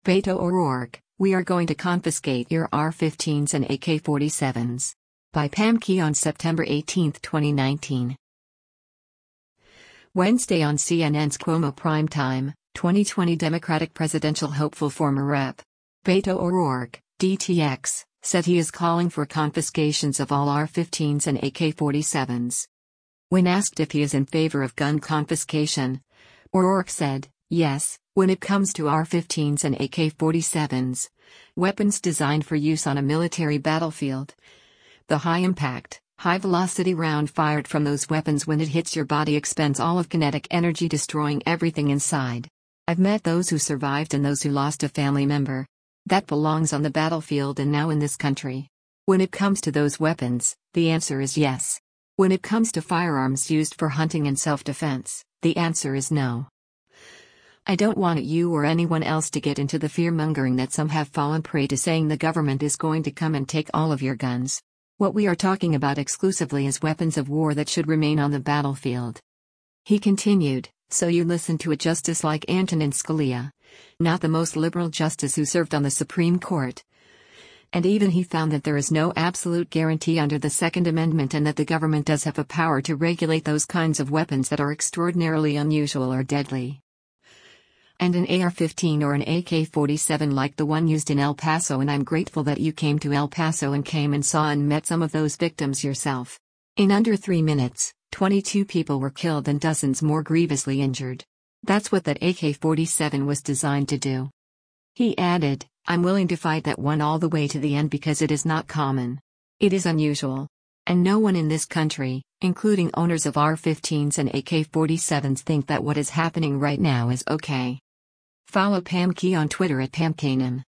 Beto O'Rourke, we are going to confiscate your AR-15s and AK-47s. By Pam Key on September 18, 2019. Wednesday on CNN's Cuomo Primetime, 2020 Democratic presidential hopeful former Rep. Beto O'Rourke, DTX, said he is calling for confiscations of all AR-15s and AK-47s. When asked if he is in favor of gun confiscation, O'Rourke said, yes, when it comes to AR-15s and AK-47s, weapons designed for use on a military battlefield. The high-impact, high-velocity round fired from those weapons when it hits your body expends all of kinetic energy, destroying everything inside. I've met those who survived and those who lost a family member. That belongs on the battlefield and now in this country. When it comes to those weapons, the answer is yes. When it comes to firearms used for hunting and self-defense, the answer is no. I don't want you or anyone else to get into the fear-mongering that some have fallen prey to, saying the government is going to come and take all of your guns. What we are talking about exclusively is weapons of war that should remain on the battlefield. He continued, so you listen to a justice like Antonin Scalia, not the most liberal justice who served on the Supreme Court. And even he found that there is no absolute guarantee under the Second Amendment and that the government does have a power to regulate those kinds of weapons that are extraordinarily unusual or deadly. And an AR-15 or an AK-47 like the one used in El Paso, and I'm grateful that you came to El Paso and came and saw and met some of those victims yourself. In under 3 minutes, 22 people were killed and dozens more grievously injured. That's what that AK-47 was designed to do. He added, I'm willing to fight that one all the way to the end because it is not common. It is unusual. And no one in this country, including owners of AR-15s and AK-47s, think that what is happening right now is okay. Follow Pam Key on Twitter at PamKanan.